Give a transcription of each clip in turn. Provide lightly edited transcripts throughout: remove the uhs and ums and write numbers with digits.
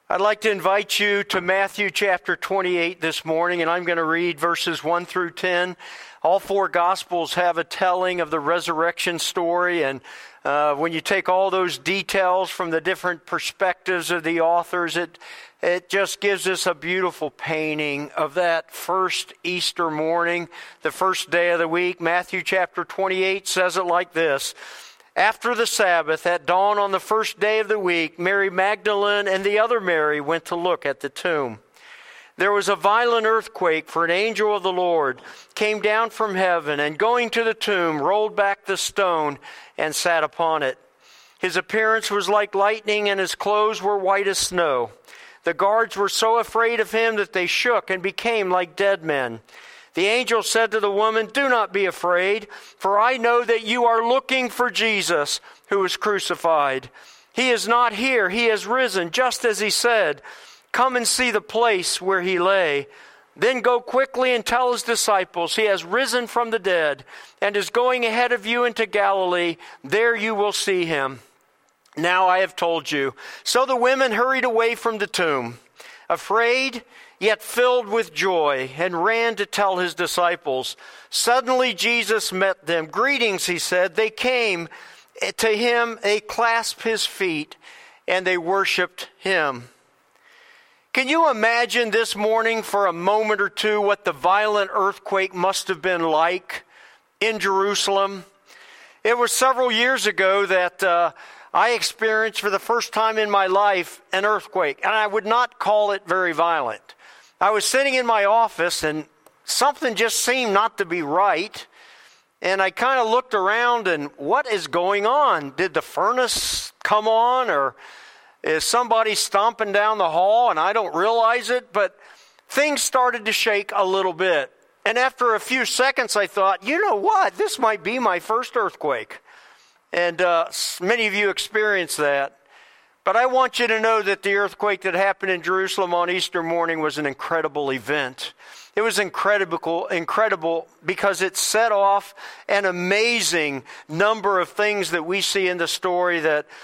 I'd like to invite you to Matthew chapter 28 this morning, and I'm going to read verses 1 through 10. All four Gospels have a telling of the resurrection story, and when you take all those details from the different perspectives of the authors, it just gives us a beautiful painting of that first Easter morning, the first day of the week. Matthew chapter 28 says it like this. After the Sabbath, at dawn on the first day of the week, Mary Magdalene and the other Mary went to look at the tomb. There was a violent earthquake, for an angel of the Lord came down from heaven and, going to the tomb, rolled back the stone and sat upon it. His appearance was like lightning, and his clothes were white as snow. The guards were so afraid of him that they shook and became like dead men. The angel said to the woman, "Do not be afraid, for I know that you are looking for Jesus, who was crucified. He is not here, he has risen, just as he said. Come and see the place where he lay. Then go quickly and tell his disciples, he has risen from the dead, and is going ahead of you into Galilee. There you will see him. Now I have told you." So the women hurried away from the tomb, afraid, yet filled with joy, and ran to tell his disciples. Suddenly Jesus met them. "Greetings," he said. They came to him, they clasped his feet, and they worshiped him. Can you imagine this morning for a moment or two what the violent earthquake must have been like in Jerusalem? It was several years ago that I experienced for the first time in my life an earthquake, and I would not call it very violent. I was sitting in my office and something just seemed not to be right. And I kind of looked around and what is going on? Did the furnace come on, or is somebody stomping down the hall and I don't realize it? But things started to shake a little bit. And after a few seconds I thought, you know what? This might be my first earthquake. And many of you experienced that. But I want you to know that the earthquake that happened in Jerusalem on Easter morning was an incredible event. It was incredible because it set off an amazing number of things that we see in the story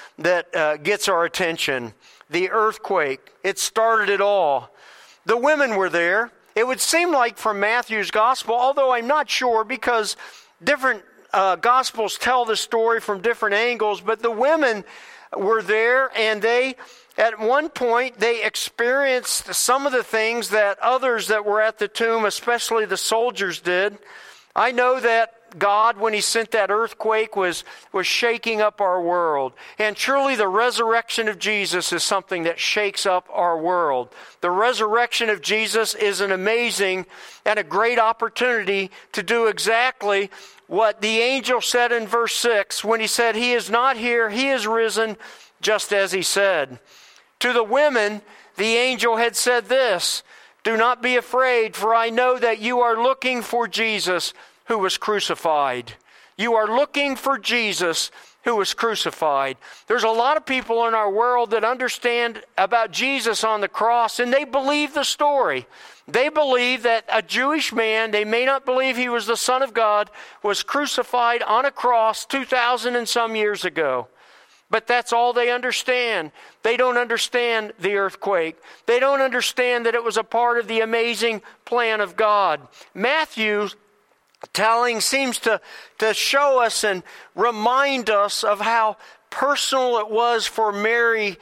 that gets our attention. The earthquake, it started it all. The women were there. It would seem like from Matthew's gospel, although I'm not sure because different Gospels tell the story from different angles, but the women were there, and they, at one point, they experienced some of the things that others that were at the tomb, especially the soldiers, did. I know that God, when he sent that earthquake, was shaking up our world. And truly the resurrection of Jesus is something that shakes up our world. The resurrection of Jesus is an amazing and a great opportunity to do exactly what the angel said in verse 6 when he said, "He is not here, he is risen, just as he said." To the women, the angel had said this, "Do not be afraid, for I know that you are looking for Jesus who was crucified." You are looking for Jesus who was crucified. There's a lot of people in our world that understand about Jesus on the cross, and they believe the story. They believe that a Jewish man, they may not believe he was the Son of God, was crucified on a cross 2,000 and some years ago. But that's all they understand. They don't understand the earthquake. They don't understand that it was a part of the amazing plan of God. Matthew's telling seems to show us and remind us of how personal it was for Mary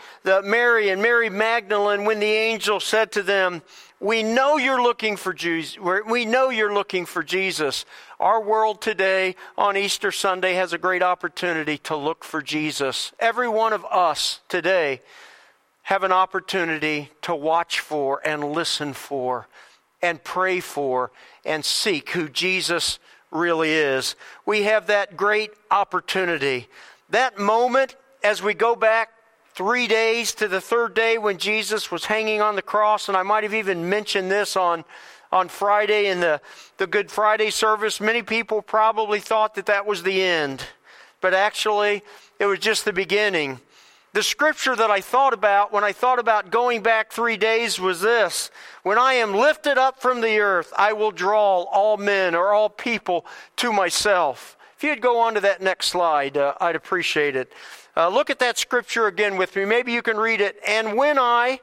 and Mary Magdalene when the angel said to them, "We know you're looking for Jesus. We know you're looking for Jesus." Our world today on Easter Sunday has a great opportunity to look for Jesus. Every one of us today have an opportunity to watch for and listen for and pray for and seek who Jesus really is. We have that great opportunity. That moment, as we go back 3 days to the third day when Jesus was hanging on the cross, and I might have even mentioned this on Friday in the Good Friday service, many people probably thought that was the end. But actually, it was just the beginning. The scripture that I thought about when I thought about going back 3 days was this: "When I am lifted up from the earth, I will draw all men," or all people, "to myself." If you'd go on to that next slide, I'd appreciate it. Look at that scripture again with me. Maybe you can read it. "And when I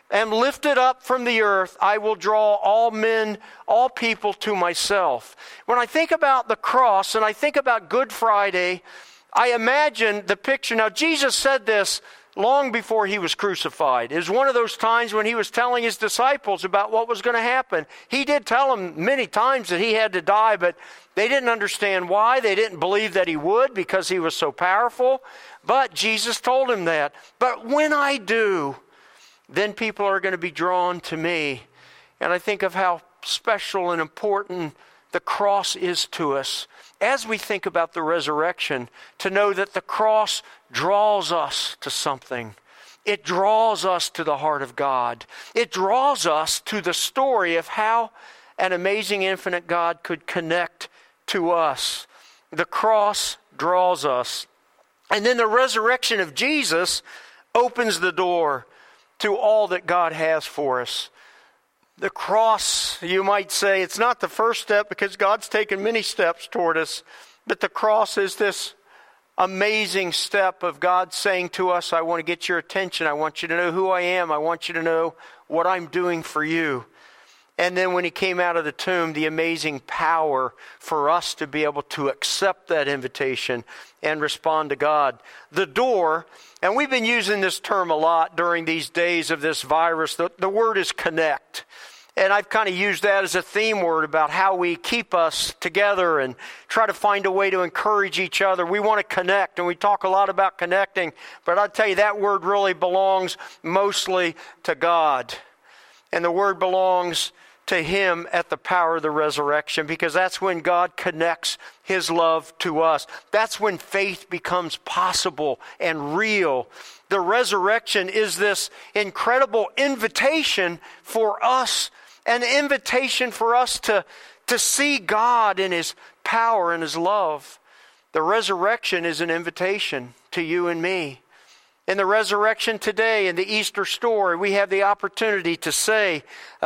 am lifted up from the earth, I will draw all men, all people to myself. When I think about the cross and I think about Good Friday, I imagine the picture. Now, Jesus said this long before he was crucified. It was one of those times when he was telling his disciples about what was going to happen. He did tell them many times that he had to die, but they didn't understand why. They didn't believe that he would because he was so powerful. But Jesus told him that. But when I do, then people are going to be drawn to me. And I think of how special and important the cross is to us as we think about the resurrection, to know that the cross draws us to something. It draws us to the heart of God. It draws us to the story of how an amazing infinite God could connect to us. The cross draws us. And then the resurrection of Jesus opens the door to all that God has for us. The cross, you might say, it's not the first step because God's taken many steps toward us, but the cross is this amazing step of God saying to us, I want to get your attention. I want you to know who I am. I want you to know what I'm doing for you. And then when he came out of the tomb, the amazing power for us to be able to accept that invitation and respond to God. The door, and we've been using this term a lot during these days of this virus, the word is connect. And I've kind of used that as a theme word about how we keep us together and try to find a way to encourage each other. We want to connect, and we talk a lot about connecting, but I'll tell you that word really belongs mostly to God. And the word belongs to him at the power of the resurrection, because that's when God connects his love to us. That's when faith becomes possible and real. The resurrection is this incredible invitation for us, an invitation for us to see God in his power and his love. The resurrection is an invitation to you and me. In the resurrection today, in the Easter story, we have the opportunity to say,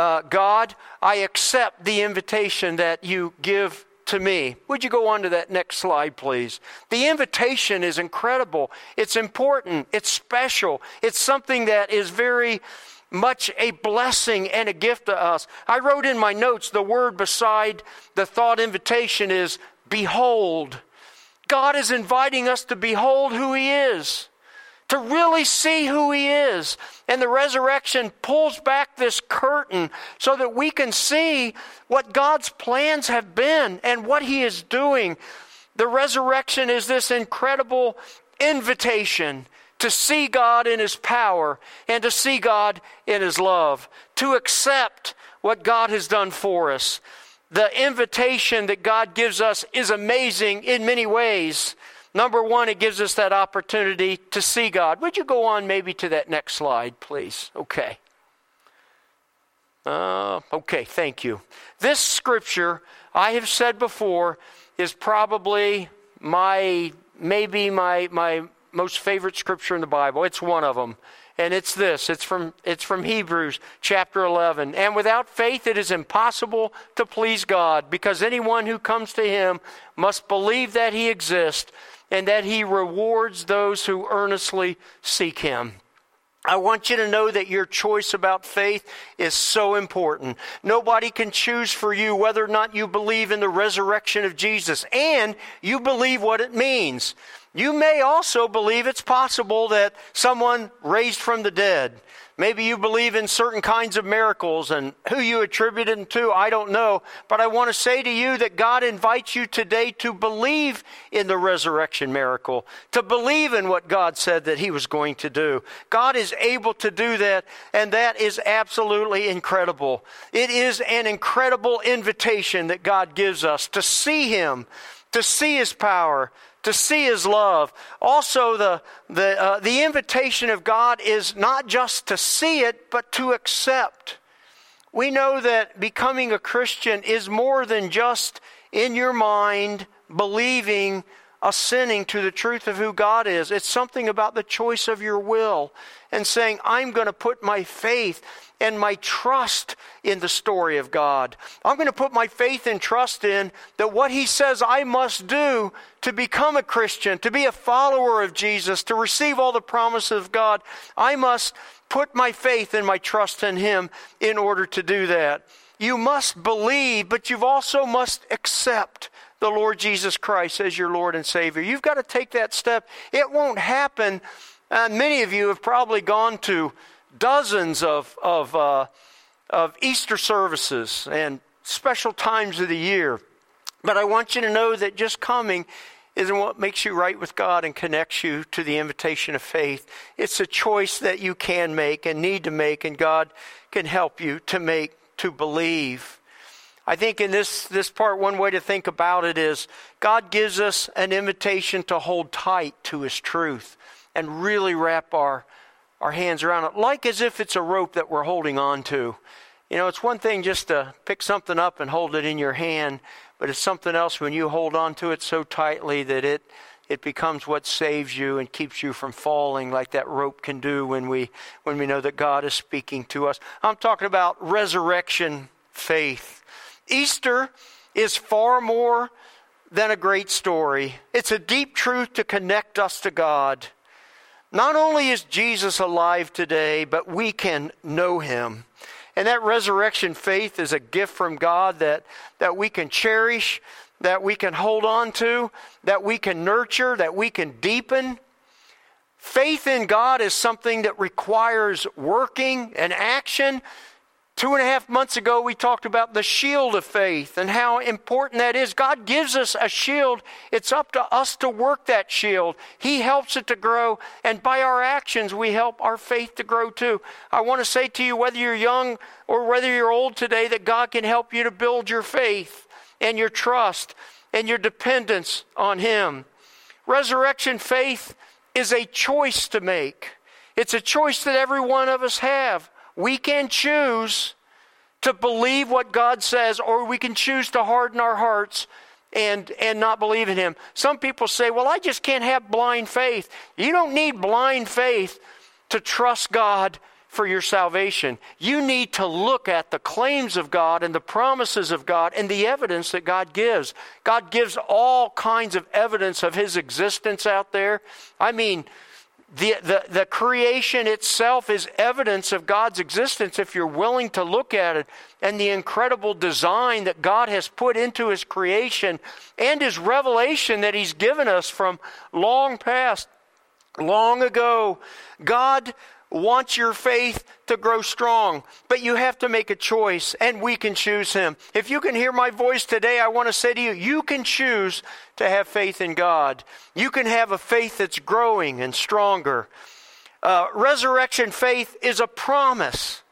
God, I accept the invitation that you give to me. Would you go on to that next slide, please? The invitation is incredible. It's important. It's special. It's something that is very much a blessing and a gift to us. I wrote in my notes, the word beside the thought invitation is behold. God is inviting us to behold who he is, to really see who he is. And the resurrection pulls back this curtain so that we can see what God's plans have been and what he is doing. The resurrection is this incredible invitation to see God in his power and to see God in his love, to accept what God has done for us. The invitation that God gives us is amazing in many ways. Number one, it gives us that opportunity to see God. Would you go on maybe to that next slide, please? Okay. Okay, thank you. This scripture, I have said before, is probably my most favorite scripture in the Bible. It's one of them. And it's this. It's from Hebrews chapter 11. And without faith it is impossible to please God, because anyone who comes to him must believe that he exists and that he rewards those who earnestly seek him. I want you to know that your choice about faith is so important. Nobody can choose for you whether or not you believe in the resurrection of Jesus and you believe what it means. You may also believe it's possible that someone raised from the dead. Maybe you believe in certain kinds of miracles, and who you attribute them to, I don't know. But I want to say to you that God invites you today to believe in the resurrection miracle, to believe in what God said that he was going to do. God is able to do that, and that is absolutely incredible. It is an incredible invitation that God gives us to see him, to see his power, to see his love. Also, the invitation of God is not just to see it, but to accept. We know that becoming a Christian is more than just in your mind believing ascending to the truth of who God is. It's something about the choice of your will and saying, I'm going to put my faith and my trust in the story of God. I'm going to put my faith and trust in that what He says I must do to become a Christian, to be a follower of Jesus, to receive all the promises of God. I must put my faith and my trust in Him in order to do that. You must believe, but you also must accept the Lord Jesus Christ as your Lord and Savior. You've got to take that step. It won't happen. Many of you have probably gone to dozens of Easter services and special times of the year. But I want you to know that just coming isn't what makes you right with God and connects you to the invitation of faith. It's a choice that you can make and need to make, and God can help you to make, to believe. I think in this part, one way to think about it is God gives us an invitation to hold tight to His truth and really wrap our hands around it, like as if it's a rope that we're holding on to. You know, it's one thing just to pick something up and hold it in your hand, but it's something else when you hold on to it so tightly that it becomes what saves you and keeps you from falling, like that rope can do when we know that God is speaking to us. I'm talking about resurrection faith. Easter is far more than a great story. It's a deep truth to connect us to God. Not only is Jesus alive today, but we can know Him. And that resurrection faith is a gift from God that we can cherish, that we can hold on to, that we can nurture, that we can deepen. Faith in God is something that requires working and action. 2.5 months ago, we talked about the shield of faith and how important that is. God gives us a shield. It's up to us to work that shield. He helps it to grow, and by our actions, we help our faith to grow too. I want to say to you, whether you're young or whether you're old today, that God can help you to build your faith and your trust and your dependence on Him. Resurrection faith is a choice to make. It's a choice that every one of us have. We can choose to believe what God says, or we can choose to harden our hearts and not believe in Him. Some people say, well, I just can't have blind faith. You don't need blind faith to trust God for your salvation. You need to look at the claims of God and the promises of God and the evidence that God gives. God gives all kinds of evidence of His existence out there. I mean, the creation itself is evidence of God's existence if you're willing to look at it, and the incredible design that God has put into His creation and His revelation that He's given us from long past, long ago. God wants your faith to grow strong, but you have to make a choice, and we can choose Him. If you can hear my voice today, I want to say to you, you can choose to have faith in God. You can have a faith that's growing and stronger. Resurrection faith is a promise,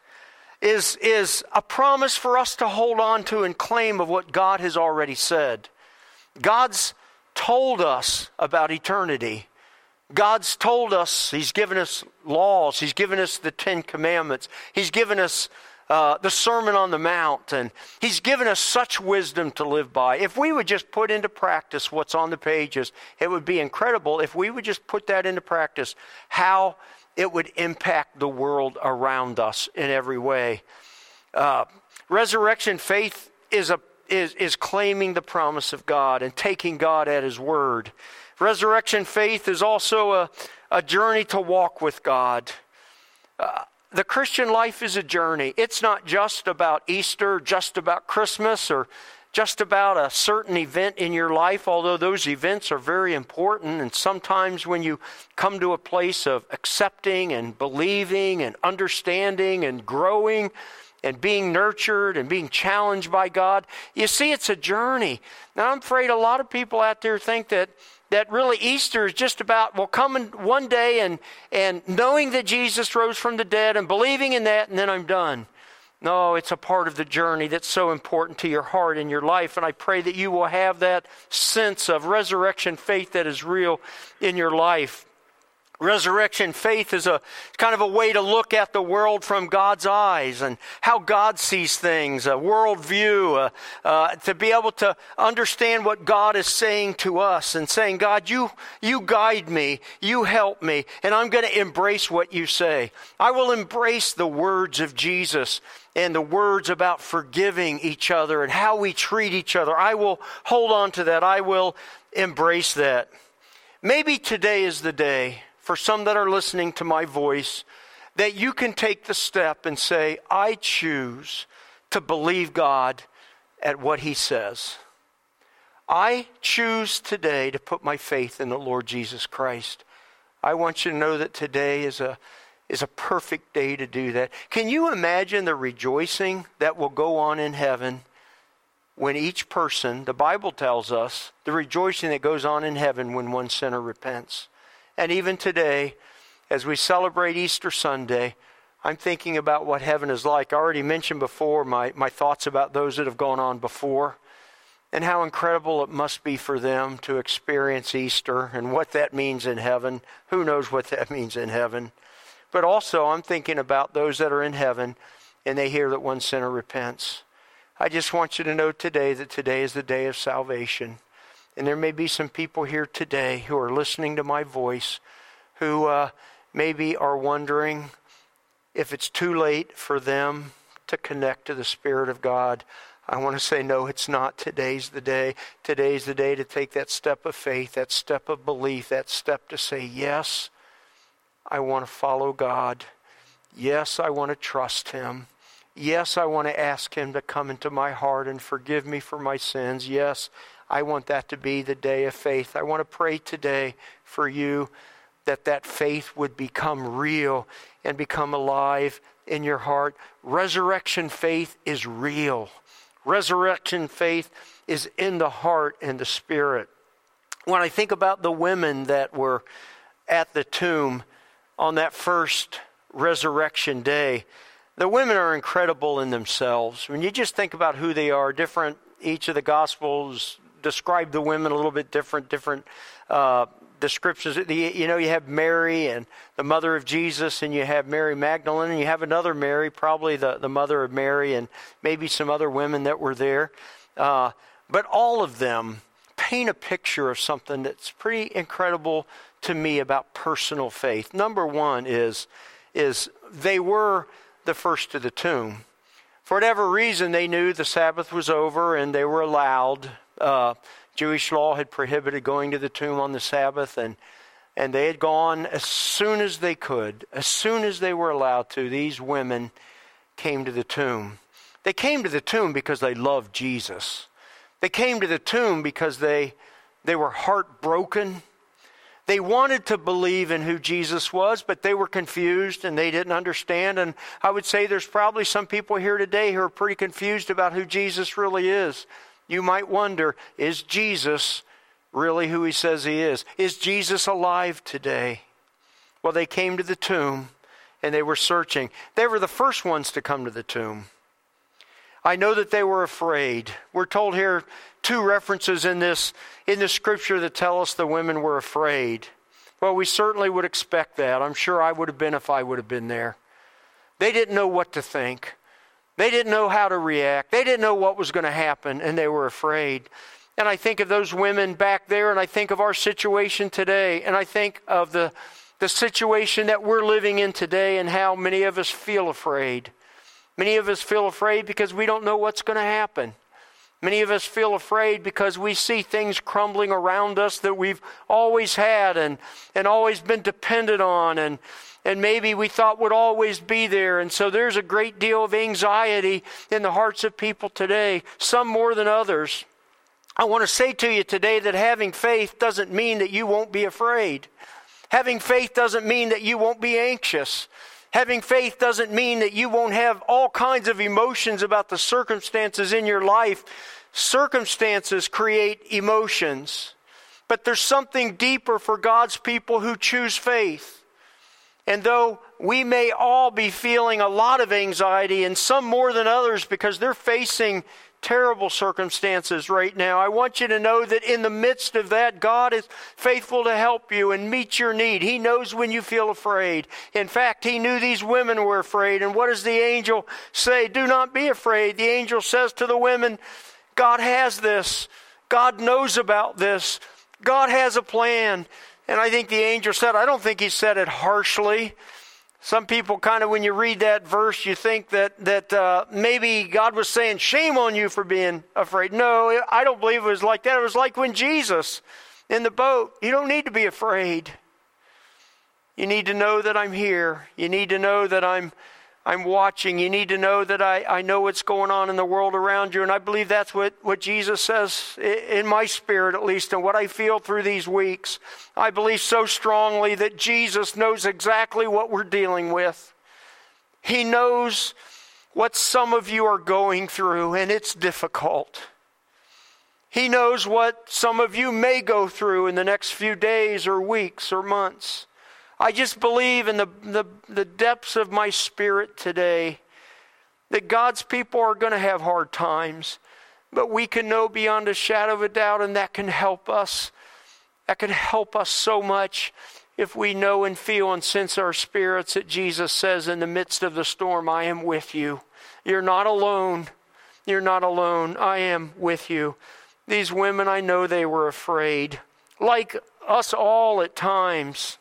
is a promise for us to hold on to and claim of what God has already said. God's told us about eternity. God's told us, He's given us laws, He's given us the 10 Commandments, He's given us the Sermon on the Mount, and He's given us such wisdom to live by. If we would just put into practice what's on the pages, it would be incredible if we would just put that into practice, how it would impact the world around us in every way. Resurrection faith is claiming the promise of God and taking God at His word. Resurrection faith is also a journey to walk with God. The Christian life is a journey. It's not just about Easter, just about Christmas, or just about a certain event in your life, although those events are very important. And sometimes when you come to a place of accepting and believing and understanding and growing and being nurtured and being challenged by God, you see, it's a journey. Now, I'm afraid a lot of people out there think that really Easter is just about, well, coming one day and knowing that Jesus rose from the dead and believing in that, and then I'm done. No, it's a part of the journey that's so important to your heart and your life, and I pray that you will have that sense of resurrection faith that is real in your life. Resurrection faith is a kind of a way to look at the world from God's eyes and how God sees things, a worldview, to be able to understand what God is saying to us and saying, God, you guide me, you help me, and I'm going to embrace what you say. I will embrace the words of Jesus and the words about forgiving each other and how we treat each other. I will hold on to that. I will embrace that. Maybe today is the day, for some that are listening to my voice, that you can take the step and say, I choose to believe God at what He says. I choose today to put my faith in the Lord Jesus Christ. I want you to know that today is a perfect day to do that. Can you imagine the rejoicing that will go on in heaven when each person, the Bible tells us, the rejoicing that goes on in heaven when one sinner repents? And even today, as we celebrate Easter Sunday, I'm thinking about what heaven is like. I already mentioned before my thoughts about those that have gone on before and how incredible it must be for them to experience Easter and what that means in heaven. Who knows what that means in heaven? But also I'm thinking about those that are in heaven and they hear that one sinner repents. I just want you to know today that today is the day of salvation. And there may be some people here today who are listening to my voice who maybe are wondering if it's too late for them to connect to the Spirit of God. I want to say, no, it's not. Today's the day. Today's the day to take that step of faith, that step of belief, that step to say, yes, I want to follow God. Yes, I want to trust Him. Yes, I want to ask Him to come into my heart and forgive me for my sins. Yes, I want that to be the day of faith. I want to pray today for you that faith would become real and become alive in your heart. Resurrection faith is real. Resurrection faith is in the heart and the spirit. When I think about the women that were at the tomb on that first resurrection day, the women are incredible in themselves. When you just think about who they are, different, each of the Gospels describe the women a little bit different descriptions. You have Mary and the mother of Jesus, and you have Mary Magdalene, and you have another Mary, probably the mother of Mary, and maybe some other women that were there. But all of them paint a picture of something that's pretty incredible to me about personal faith. Number one is they were the first to the tomb. For whatever reason, they knew the Sabbath was over and they were allowed. Jewish law had prohibited going to the tomb on the Sabbath, and they had gone as soon as they could. As soon as they were allowed to, these women came to the tomb. They came to the tomb because they loved Jesus. They came to the tomb because they were heartbroken. They wanted to believe in who Jesus was, but they were confused and they didn't understand. And I would say there's probably some people here today who are pretty confused about who Jesus really is. You might wonder, is Jesus really who He says He is? Is Jesus alive today? Well, they came to the tomb and they were searching. They were the first ones to come to the tomb. I know that they were afraid. We're told here two references in the scripture that tell us the women were afraid. Well, we certainly would expect that. I'm sure I would have been if I would have been there. They didn't know what to think. They didn't know how to react. They didn't know what was going to happen, and they were afraid. And I think of those women back there, and I think of our situation today, and I think of the situation that we're living in today and how many of us feel afraid. Many of us feel afraid because we don't know what's going to happen. Many of us feel afraid because we see things crumbling around us that we've always had and always been dependent on and maybe we thought would always be there. And so there's a great deal of anxiety in the hearts of people today, some more than others. I want to say to you today that having faith doesn't mean that you won't be afraid. Having faith doesn't mean that you won't be anxious. Having faith doesn't mean that you won't have all kinds of emotions about the circumstances in your life. Circumstances create emotions. But there's something deeper for God's people who choose faith. And though we may all be feeling a lot of anxiety, and some more than others because they're facing terrible circumstances right now, I want you to know that in the midst of that, God is faithful to help you and meet your need. He knows when you feel afraid. In fact, He knew these women were afraid. And what does the angel say? Do not be afraid. The angel says to the women, God has this. God knows about this. God has a plan. And I think the angel said, I don't think he said it harshly. Some people kind of, when you read that verse, you think that maybe God was saying, shame on you for being afraid. No, I don't believe it was like that. It was like when Jesus in the boat, you don't need to be afraid. You need to know that I'm here. You need to know that I'm watching. You need to know that I know what's going on in the world around you. And I believe that's what Jesus says in my spirit, at least, and what I feel through these weeks. I believe so strongly that Jesus knows exactly what we're dealing with. He knows what some of you are going through, and it's difficult. He knows what some of you may go through in the next few days or weeks or months. I just believe in the depths of my spirit today that God's people are going to have hard times, but we can know beyond a shadow of a doubt, and that can help us. That can help us so much if we know and feel and sense our spirits that Jesus says in the midst of the storm, I am with you. You're not alone. You're not alone. I am with you. These women, I know they were afraid, like us all at times.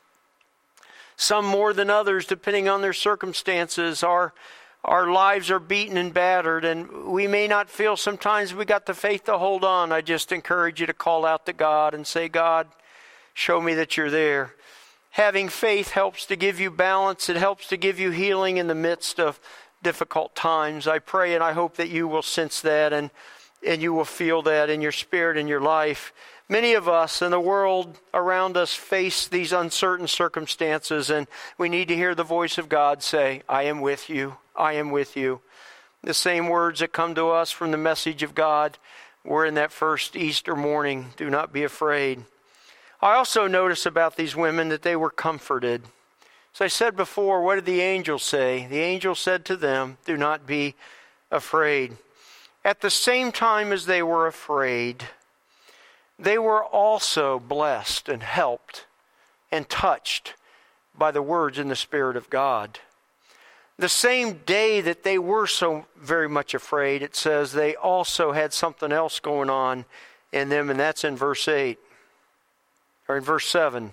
Some more than others, depending on their circumstances. Our lives are beaten and battered, and we may not feel sometimes we got the faith to hold on. I just encourage you to call out to God and say, God, show me that you're there. Having faith helps to give you balance. It helps to give you healing in the midst of difficult times. I pray and I hope that you will sense that and you will feel that in your spirit, in your life. Many of us in the world around us face these uncertain circumstances, and we need to hear the voice of God say, I am with you. I am with you. The same words that come to us from the message of God were in that first Easter morning. Do not be afraid. I also notice about these women that they were comforted. As I said before, what did the angel say? The angel said to them, do not be afraid. At the same time as they were afraid, they were also blessed and helped and touched by the words in the Spirit of God. The same day that they were so very much afraid, it says they also had something else going on in them, and that's in verse 8, or in verse 7.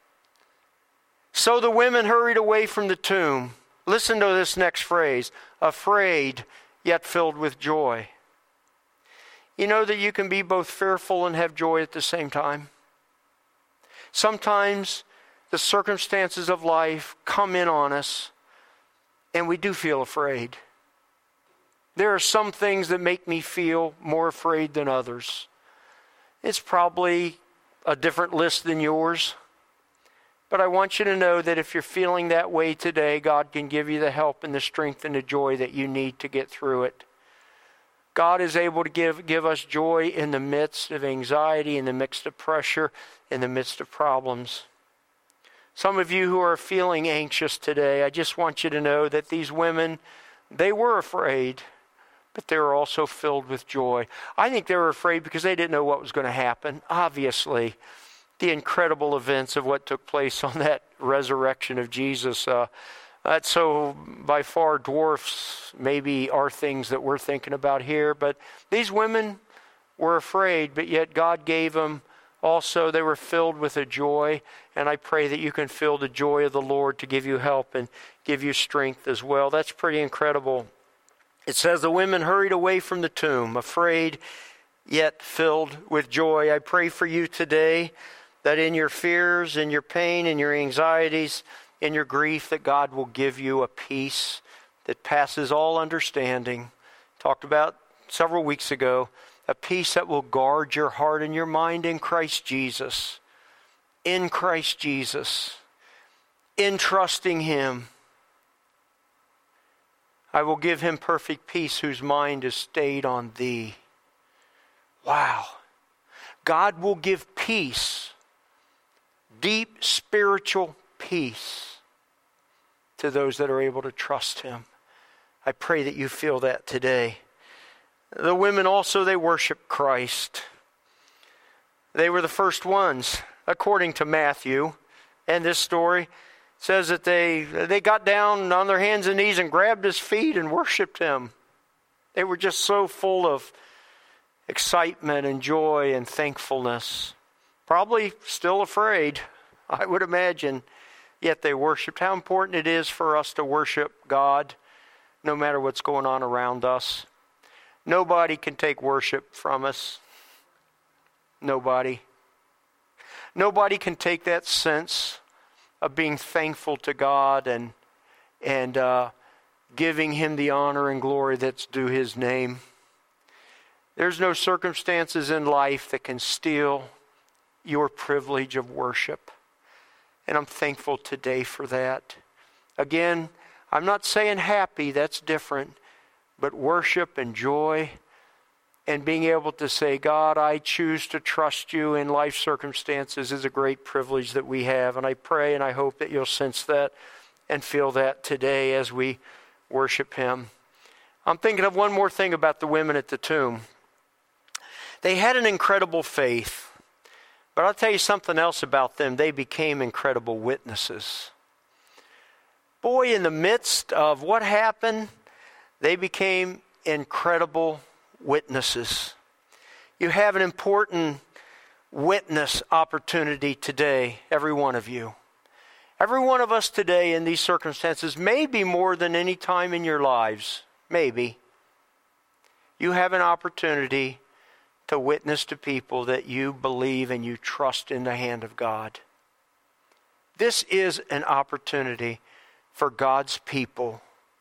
So the women hurried away from the tomb. Listen to this next phrase, afraid yet filled with joy. You know that you can be both fearful and have joy at the same time. Sometimes the circumstances of life come in on us and we do feel afraid. There are some things that make me feel more afraid than others. It's probably a different list than yours. But I want you to know that if you're feeling that way today, God can give you the help and the strength and the joy that you need to get through it. God is able to give us joy in the midst of anxiety, in the midst of pressure, in the midst of problems. Some of you who are feeling anxious today, I just want you to know that these women, they were afraid, but they were also filled with joy. I think they were afraid because they didn't know what was going to happen. Obviously, the incredible events of what took place on that resurrection of Jesus, that so by far dwarfs maybe our things that we're thinking about here. But these women were afraid, but yet God gave them also, they were filled with a joy. And I pray that you can feel the joy of the Lord to give you help and give you strength as well. That's pretty incredible. It says the women hurried away from the tomb, afraid yet filled with joy. I pray for you today that in your fears, in your pain, in your anxieties, in your grief, that God will give you a peace that passes all understanding. Talked about several weeks ago, a peace that will guard your heart and your mind in Christ Jesus. In Christ Jesus. In trusting Him. I will give him perfect peace whose mind is stayed on thee. Wow. God will give peace, deep spiritual peace, to those that are able to trust Him. I pray that you feel that today. The women also, they worshiped Christ. They were the first ones, according to Matthew. And this story says that they got down on their hands and knees and grabbed his feet and worshiped him. They were just so full of excitement and joy and thankfulness. Probably still afraid, I would imagine, yet they worshiped. How important it is for us to worship God no matter what's going on around us. Nobody can take worship from us. Nobody. Nobody can take that sense of being thankful to God and giving Him the honor and glory that's due His name. There's no circumstances in life that can steal your privilege of worship. And I'm thankful today for that. Again, I'm not saying happy, that's different. But worship and joy and being able to say, God, I choose to trust you in life circumstances is a great privilege that we have. And I pray and I hope that you'll sense that and feel that today as we worship Him. I'm thinking of one more thing about the women at the tomb. They had an incredible faith. But I'll tell you something else about them. They became incredible witnesses. Boy, in the midst of what happened, they became incredible witnesses. You have an important witness opportunity today, every one of you. Every one of us today in these circumstances, maybe more than any time in your lives, maybe, you have an opportunity to witness to people that you believe and you trust in the hand of God. This is an opportunity for God's people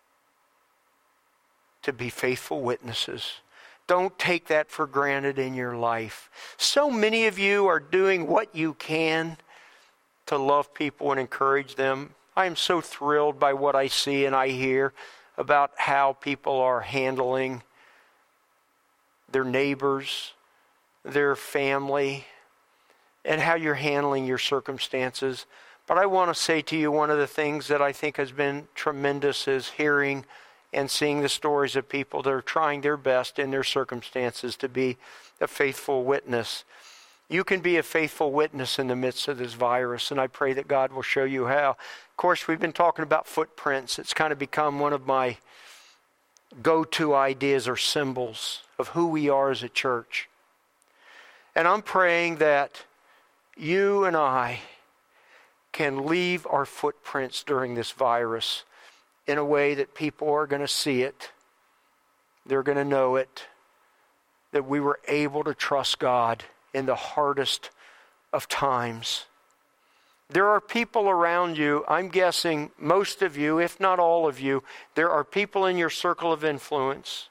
to be faithful witnesses. Don't take that for granted in your life. So many of you are doing what you can to love people and encourage them. I am so thrilled by what I see and I hear about how people are handling their neighbors, their family, and how you're handling your circumstances. But I want to say to you, one of the things that I think has been tremendous is hearing and seeing the stories of people that are trying their best in their circumstances to be a faithful witness. You can be a faithful witness in the midst of this virus, and I pray that God will show you how. Of course, we've been talking about footprints. It's kind of become one of my go-to ideas or symbols of who we are as a church. And I'm praying that you and I can leave our footprints during this virus in a way that people are going to see it. They're going to know it. That we were able to trust God in the hardest of times. There are people around you, I'm guessing most of you, if not all of you, there are people in your circle of influence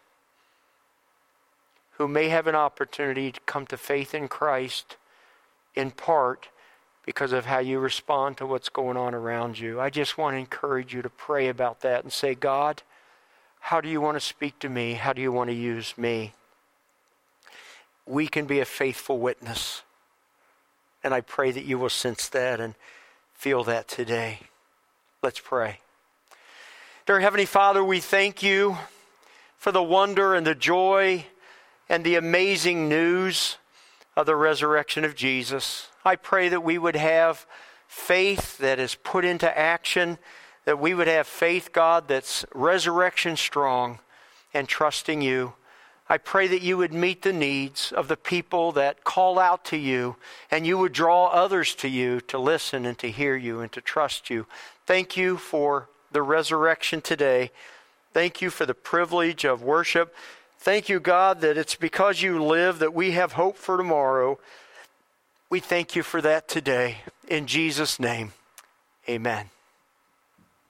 who may have an opportunity to come to faith in Christ in part because of how you respond to what's going on around you. I just want to encourage you to pray about that and say, God, how do you want to speak to me? How do you want to use me? We can be a faithful witness. And I pray that you will sense that and feel that today. Let's pray. Dear Heavenly Father, we thank you for the wonder and the joy and the amazing news of the resurrection of Jesus. I pray that we would have faith that is put into action, that we would have faith, God, that's resurrection strong and trusting you. I pray that you would meet the needs of the people that call out to you, and you would draw others to you to listen and to hear you and to trust you. Thank you for the resurrection today. Thank you for the privilege of worship. Thank you, God, that it's because you live that we have hope for tomorrow. We thank you for that today. In Jesus' name, amen.